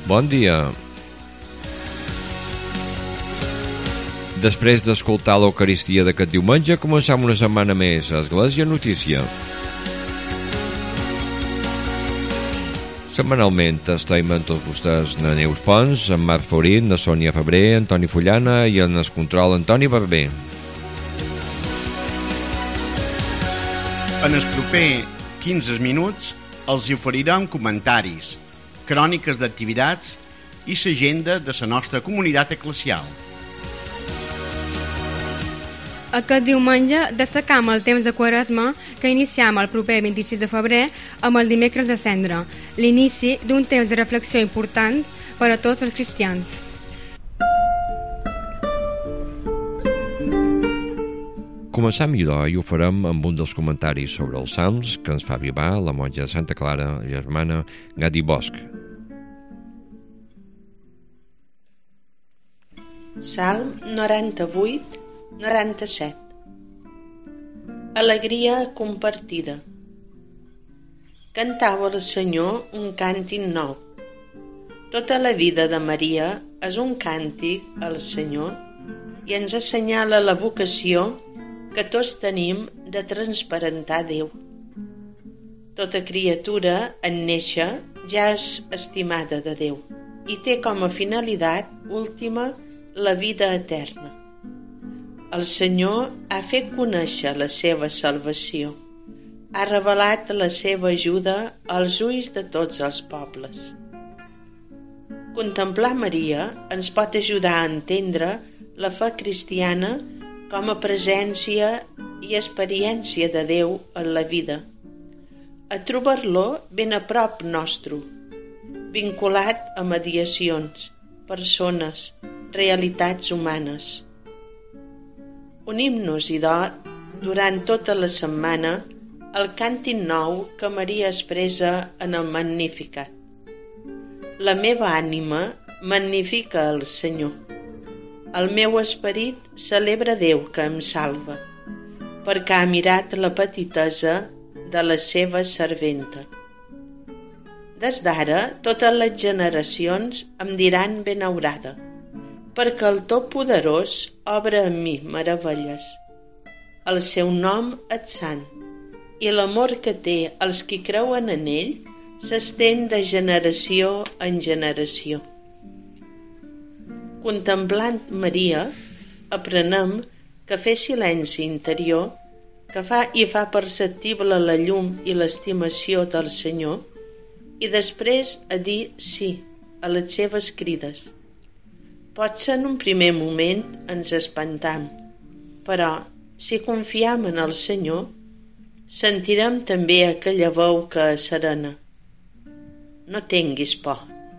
Bon dia. Després d'escoltar l'Eucaristia d'aquest diumenge, començam una setmana més a Església Notícia. Setmanalment estem amb tots vostès na Neus Pons, en Marc Faurit, na Sònia Febrer, Antoni Fullana i en el control Antoni Barber. En els propers 15 minuts els oferirem comentaris, cròniques d'activitats i l'agenda de la nostra comunitat eclesial. Aquest diumenge destacam el temps de Quaresma que iniciam el proper 26 de febrer amb el dimecres de Cendra, l'inici d'un temps de reflexió important per a tots els cristians. Començam idò i ho farem amb un dels comentaris sobre els Salms que ens fa arribar la monja de Santa Clara, germana Gadi Bosch. Salm 98-97. Alegria compartida. Cantava al Senyor un càntic nou. Tota la vida de Maria és un càntic al Senyor i ens assenyala la vocació que tots tenim de transparentar Déu. Tota criatura en néixer ja és estimada de Déu i té com a finalitat última la vida eterna. El Senyor ha fet conèixer la seva salvació, ha revelat la seva ajuda als ulls de tots els pobles. Contemplar Maria ens pot ajudar a entendre la fe cristiana com a presència i experiència de Déu en la vida, a trobar-lo ben a prop nostre, vinculat a mediacions, persones, realitats humanes. Unim-nos, durant tota la setmana, el càntic nou que Maria expressa en el Magnificat. La meva ànima magnifica el Senyor. El meu esperit celebra Déu que em salva, perquè ha mirat la petitesa de la seva serventa. Des d'ara, totes les generacions em diran benaurada, perquè el Totpoderós obre en mi meravelles. El seu nom és sant, i l'amor que té els qui creuen en ell s'estén de generació en generació. Contemplant Maria, aprenem que fer silenci interior, que fa perceptible la llum i l'estimació del Senyor, i després a dir sí a les seves crides. Potser en un primer moment ens espantam, però si confiem en el Senyor, sentirem també aquella veu que és serena. No tinguis por.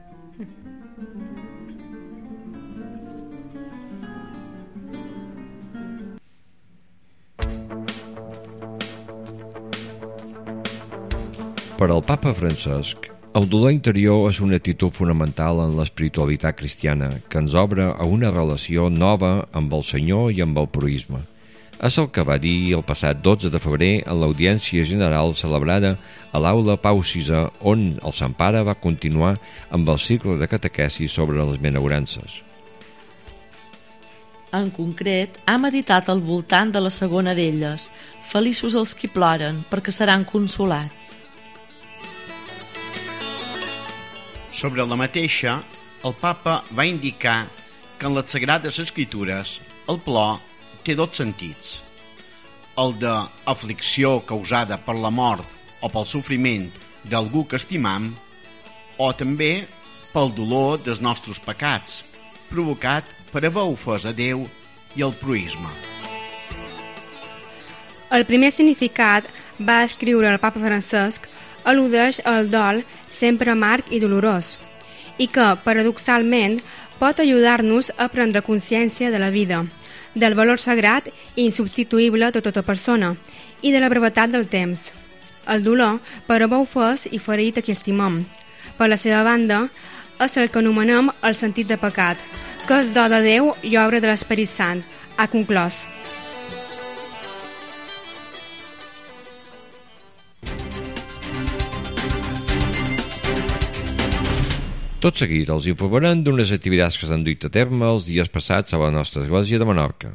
Per al papa Francesc, el dolor interior és una actitud fonamental en l'espiritualitat cristiana que ens obre a una relació nova amb el Senyor i amb el proïsme. És el que va dir el passat 12 de febrer en l'audiència general celebrada a l'Aula Pau VI, on el Sant Pare va continuar amb el cicle de catequesi sobre les benaurances. En concret, ha meditat al voltant de la segona d'elles, feliços els qui ploren, perquè seran consolats. Sobre la mateixa, el papa va indicar que en les Sagrades Escritures el plor té dos sentits: el d'aflicció causada per la mort o pel sofriment d'algú que estimam, o també pel dolor dels nostres pecats, provocat per haver ofès a Déu i el proïsme. El primer significat, va escriure el papa Francesc, al·ludeix al dol sempre amarg i dolorós, i que, paradoxalment, pot ajudar-nos a prendre consciència de la vida, del valor sagrat i insubstituïble de tota persona, i de la brevetat del temps. El dolor per haver ofès i ferit a qui estimem. Per la seva banda, és el que anomenem el sentit de pecat, que és do de Déu i obra de l'Esperit Sant, ha conclòs. Tot seguit els informarem d'unes activitats que s'han duit a terme els dies passats a la nostra església de Menorca.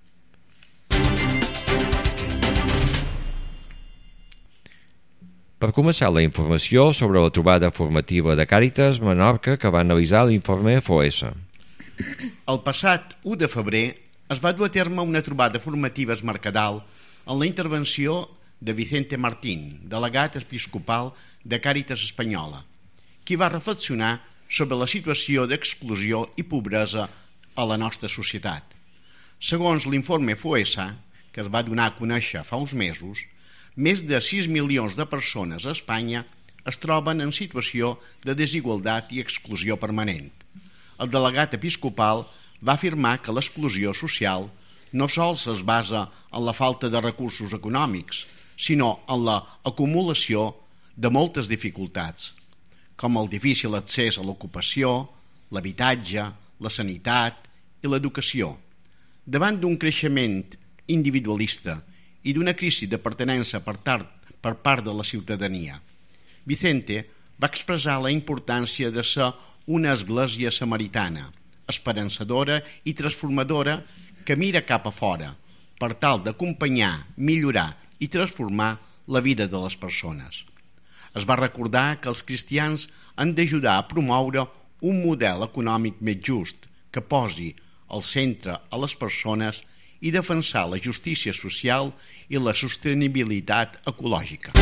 Per començar, la informació sobre la trobada formativa de Càritas Menorca que va analitzar l'informe FOES. El passat 1 de febrer es va dur a terme una trobada formativa a Mercadal en la intervenció de Vicente Martín, delegat episcopal de Càritas Espanyola, qui va reflexionar sobre la situació d'exclusió i pobresa a la nostra societat. Segons l'informe FOESA, que es va donar a conèixer fa uns mesos, més de 6 milions de persones a Espanya es troben en situació de desigualtat i exclusió permanent. El delegat episcopal va afirmar que l'exclusió social no sols es basa en la falta de recursos econòmics, sinó en l'acumulació de moltes dificultats, com el difícil accés a l'ocupació, l'habitatge, la sanitat i l'educació. Davant d'un creixement individualista i d'una crisi de pertinença per part de la ciutadania, Vicente va expressar la importància de ser una església samaritana, esperançadora i transformadora que mira cap a fora per tal d'acompanyar, millorar i transformar la vida de les persones. Es va recordar que els cristians han d'ajudar a promoure un model econòmic més just que posi al centre a les persones i defensar la justícia social i la sostenibilitat ecològica.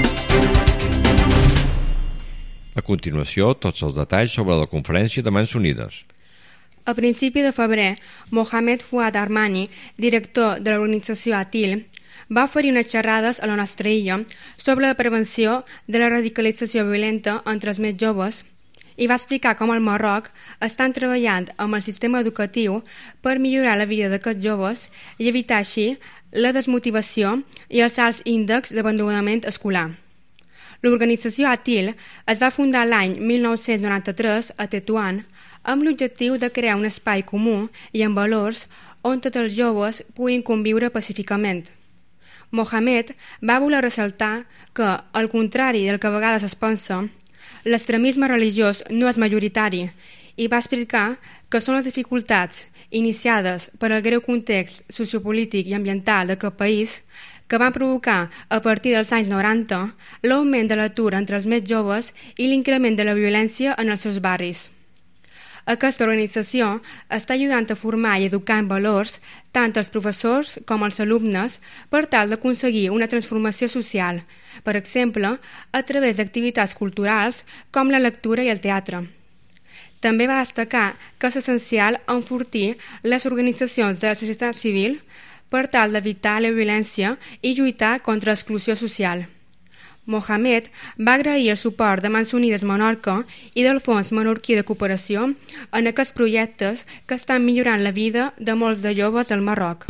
A continuació, tots els detalls sobre la conferència de Mans Unides. A principi de febrer, Mohamed Fouad Armani, director de l'organització ATIL, va oferir unes xerrades a la nostra illa sobre la prevenció de la radicalització violenta entre els més joves i va explicar com al Marroc estan treballant amb el sistema educatiu per millorar la vida d'aquests joves i evitar així la desmotivació i els alts índexs d'abandonament escolar. L'organització ATIL es va fundar l'any 1993 a Tetuan amb l'objectiu de crear un espai comú i amb valors on tots els joves puguin conviure pacíficament. Mohamed va voler ressaltar que, al contrari del que a vegades es pensa, l'extremisme religiós no és majoritari i va explicar que són les dificultats iniciades per al greu context sociopolític i ambiental d'aquest país que van provocar, a partir dels anys 90, l'augment de l'atur entre els més joves i l'increment de la violència en els seus barris. Aquesta organització està ajudant a formar i educar en valors tant els professors com els alumnes per tal d'aconseguir una transformació social, per exemple, a través d'activitats culturals com la lectura i el teatre. També va destacar que és essencial enfortir les organitzacions de la societat civil per tal d'evitar la violència i lluitar contra l'exclusió social. Mohamed va agrair el suport de Mans Unides Menorca i del Fons Menorquí de Cooperació en aquests projectes que estan millorant la vida de molts de joves del Marroc.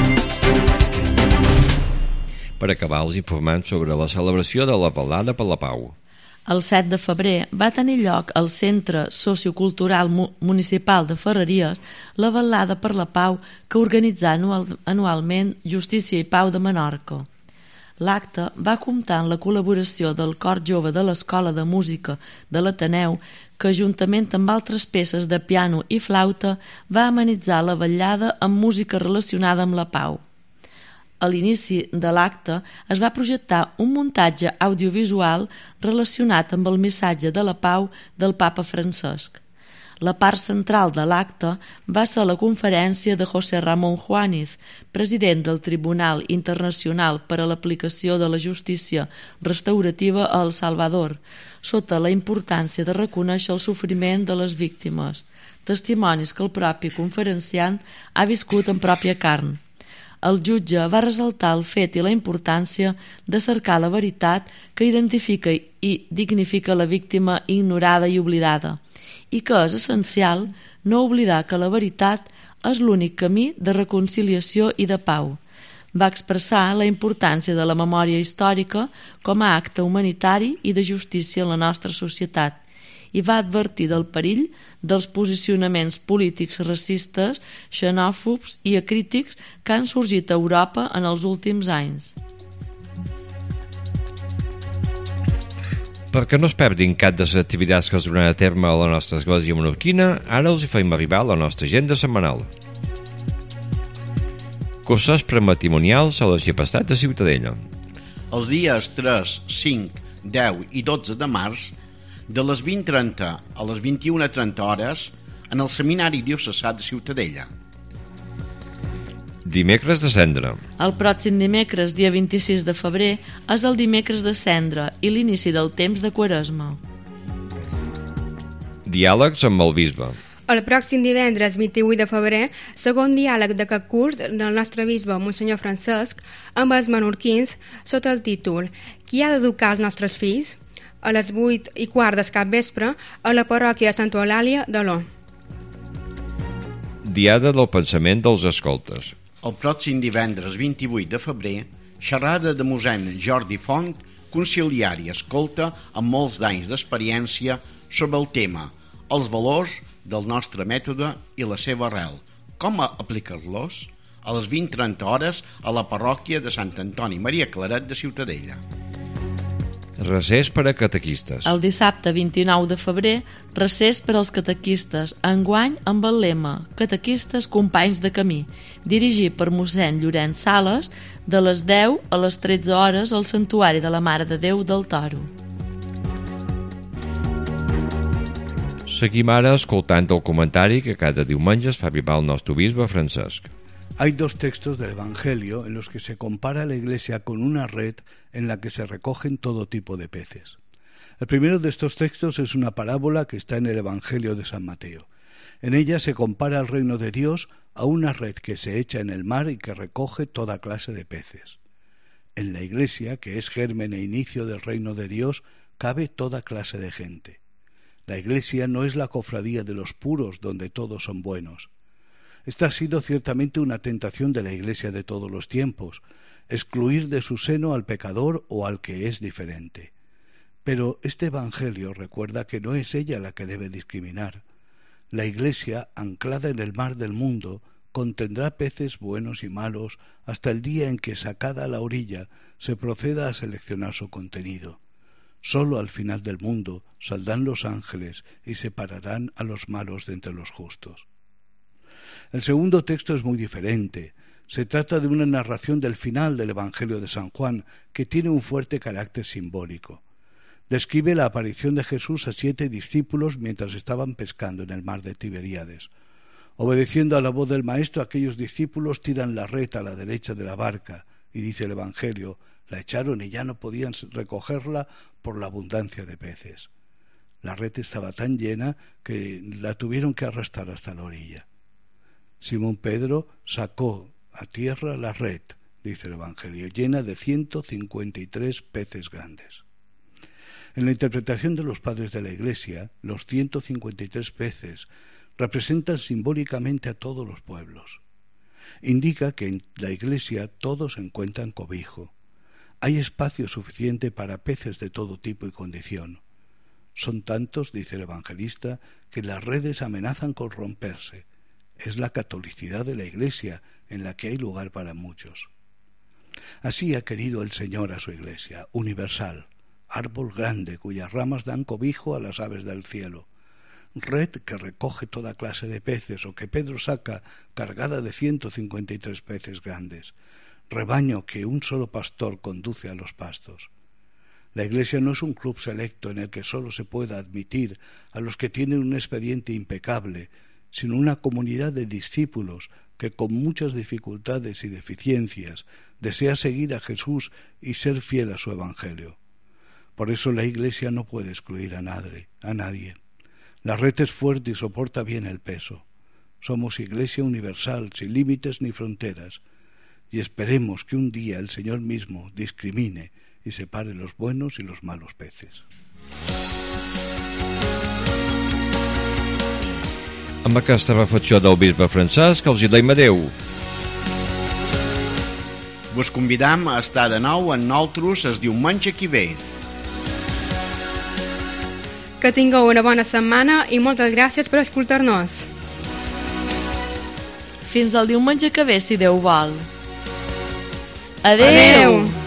Per acabar, els informem sobre la celebració de la Velada per la Pau. El 7 de febrer va tenir lloc al Centre Sociocultural Municipal de Ferreries la Velada per la Pau que organitza anualment Justícia i Pau de Menorca. L'acte va comptar amb la col·laboració del Cor Jove de l'Escola de Música de l'Ateneu, que juntament amb altres peces de piano i flauta va amenitzar la vetllada amb música relacionada amb la pau. A l'inici de l'acte es va projectar un muntatge audiovisual relacionat amb el missatge de la pau del Papa Francesc. La part central de l'acte va ser la conferència de José Ramón Juániz, president del Tribunal Internacional per a l'Aplicació de la Justícia Restaurativa a El Salvador, sota la importància de reconèixer el sofriment de les víctimes, testimonis que el propi conferenciant ha viscut en pròpia carn. El jutge va ressaltar el fet i la importància de cercar la veritat que identifica i dignifica la víctima ignorada i oblidada, i que és essencial no oblidar que la veritat és l'únic camí de reconciliació i de pau. Va expressar la importància de la memòria històrica com a acte humanitari i de justícia en la nostra societat i va advertir del perill dels posicionaments polítics racistes, xenòfobs i acrítics que han sorgit a Europa en els últims anys. Perquè no es perdin cap de les activitats que es duran a terme a la nostra església menorquina, ara els hi feim arribar la nostra agenda setmanal. Curses prematrimonials a l'Arxiprestat de Ciutadella. Els dies 3, 5, 10 i 12 de març, de les 20:30 a les 21:30 hores, en el Seminari Diocesà de Ciutadella. Dimecres de Cendra. El pròxim dimecres, dia 26 de febrer, és el dimecres de Cendra i l'inici del temps de Quaresma. Diàlegs amb el bisbe. El pròxim divendres 28 de febrer, segon diàleg d'aquest curs del nostre bisbe Monsenyor Francesc amb els menorquins sota el títol Qui ha d'educar els nostres fills? A les 8:15 del capvespre a la parròquia de Santa Eulàlia d'Aló. Diada del pensament dels escoltes. El pròxim divendres 28 de febrer, xerrada de mossèn Jordi Font, conciliari escolta amb molts d'anys d'experiència sobre el tema els valors del nostre mètode i la seva arrel. Com aplicar-los? A les 20:30 hores a la parròquia de Sant Antoni Maria Claret de Ciutadella. Recés per a catequistes. El dissabte 29 de febrer, recés per als catequistes, enguany amb el lema Catequistes companys de camí, dirigit per mossèn Llorenç Sales, de les 10 a les 13 hores al Santuari de la Mare de Déu del Toro. Seguim ara escoltant el comentari que cada diumenge es fa arribar el nostre bisbe Francesc. Hay dos textos del Evangelio en los que se compara la Iglesia con una red en la que se recogen todo tipo de peces. El primero de estos textos es una parábola que está en el Evangelio de San Mateo. En ella se compara el reino de Dios a una red que se echa en el mar y que recoge toda clase de peces. En la Iglesia, que es germen e inicio del reino de Dios, cabe toda clase de gente. La Iglesia no es la cofradía de los puros donde todos son buenos. Esta ha sido ciertamente una tentación de la Iglesia de todos los tiempos, excluir de su seno al pecador o al que es diferente. Pero este Evangelio recuerda que no es ella la que debe discriminar. La Iglesia, anclada en el mar del mundo, contendrá peces buenos y malos hasta el día en que, sacada a la orilla, se proceda a seleccionar su contenido. Solo al final del mundo saldrán los ángeles y separarán a los malos de entre los justos. El segundo texto es muy diferente. Se trata de una narración del final del Evangelio de San Juan, que tiene un fuerte carácter simbólico. Describe la aparición de Jesús a 7 discípulos mientras estaban pescando en el mar de Tiberíades. Obedeciendo a la voz del Maestro, aquellos discípulos tiran la red a la derecha de la barca, y dice el Evangelio, la echaron y ya no podían recogerla por la abundancia de peces. La red estaba tan llena que la tuvieron que arrastrar hasta la orilla. Simón Pedro sacó a tierra la red, dice el Evangelio, llena de 153 peces grandes. En la interpretación de los padres de la Iglesia, los 153 peces representan simbólicamente a todos los pueblos. Indica que en la Iglesia todos encuentran cobijo. Hay espacio suficiente para peces de todo tipo y condición. Son tantos, dice el evangelista, que las redes amenazan con romperse. Es la catolicidad de la Iglesia en la que hay lugar para muchos. Así ha querido el Señor a su Iglesia, universal, árbol grande cuyas ramas dan cobijo a las aves del cielo, red que recoge toda clase de peces o que Pedro saca cargada de 153 peces grandes, rebaño que un solo pastor conduce a los pastos. La Iglesia no es un club selecto en el que solo se pueda admitir a los que tienen un expediente impecable, sino una comunidad de discípulos que con muchas dificultades y deficiencias desea seguir a Jesús y ser fiel a su Evangelio. Por eso la Iglesia no puede excluir a nadie. La red es fuerte y soporta bien el peso. Somos Iglesia universal, sin límites ni fronteras, y esperemos que un día el Señor mismo discrimine y separe los buenos y los malos peces. Amb aquesta reflexió del bisbe Francesc, els hi deim adeu. Vos convidam a estar de nou amb nosaltres el diumenge que ve. Que tingueu una bona setmana i moltes gràcies per escoltar-nos. Fins al diumenge que ve, si Déu vol. Adeu!